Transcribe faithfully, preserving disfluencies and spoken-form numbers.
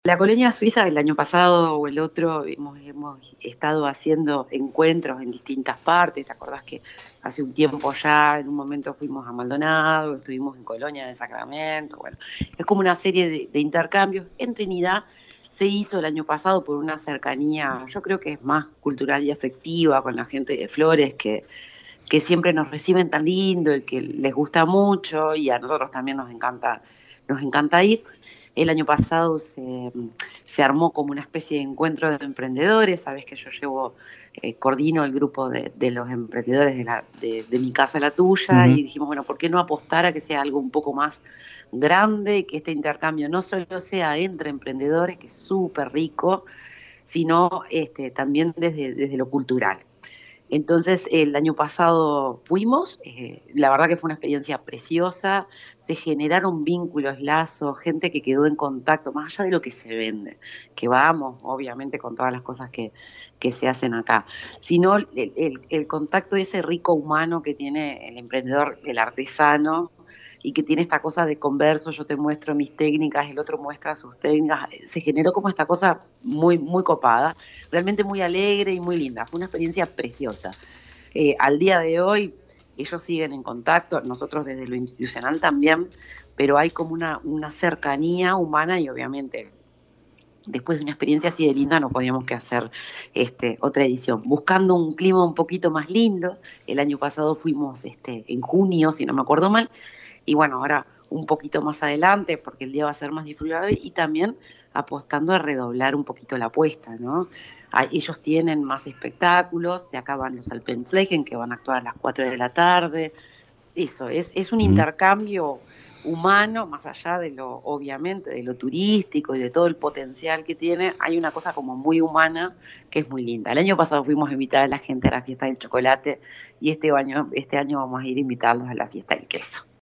La colonia suiza el año pasado o el otro hemos, hemos estado haciendo encuentros en distintas partes. ¿Te acordás que hace un tiempo ya, en un momento fuimos a Maldonado, estuvimos en Colonia de Sacramento? Bueno, es como una serie de, de intercambios. En Trinidad se hizo el año pasado por una cercanía, yo creo que es más cultural y afectiva con la gente de Flores, que, que siempre nos reciben tan lindo y que les gusta mucho, y a nosotros también nos encanta, nos encanta ir. El año pasado se, se armó como una especie de encuentro de emprendedores. Sabes que yo llevo, eh, coordino el grupo de, de los emprendedores de, la, de, de mi casa a la tuya, Ujú. y dijimos, bueno, ¿por qué no apostar a que sea algo un poco más grande, que este intercambio no solo sea entre emprendedores, que es súper rico, sino este, también desde, desde lo cultural? Entonces, el año pasado fuimos, eh, la verdad que fue una experiencia preciosa, se generaron vínculos, lazos, gente que quedó en contacto, más allá de lo que se vende, que vamos, obviamente, con todas las cosas que, que se hacen acá, sino el, el, el contacto ese rico humano que tiene el emprendedor, el artesano, y que tiene esta cosa de converso, yo te muestro mis técnicas, el otro muestra sus técnicas. Se generó como esta cosa muy, muy copada, realmente muy alegre y muy linda. Fue una experiencia preciosa. Eh, al día de hoy ellos siguen en contacto, nosotros desde lo institucional también, pero hay como una, una cercanía humana, y obviamente después de una experiencia así de linda no podíamos que hacer este, otra edición. Buscando un clima un poquito más lindo, el año pasado fuimos este, en junio, si no me acuerdo mal, y bueno, ahora un poquito más adelante, porque el día va a ser más disfrutable, y también apostando a redoblar un poquito la apuesta, ¿no? A, ellos tienen más espectáculos, de acá van los Alpenflechen, que van a actuar a las cuatro de la tarde. Eso, es, es un Ujú. intercambio humano, más allá de lo, obviamente, de lo turístico y de todo el potencial que tiene. Hay una cosa como muy humana que es muy linda. El año pasado fuimos a invitar a la gente a la fiesta del chocolate, y este año, este año vamos a ir a invitarlos a la fiesta del queso.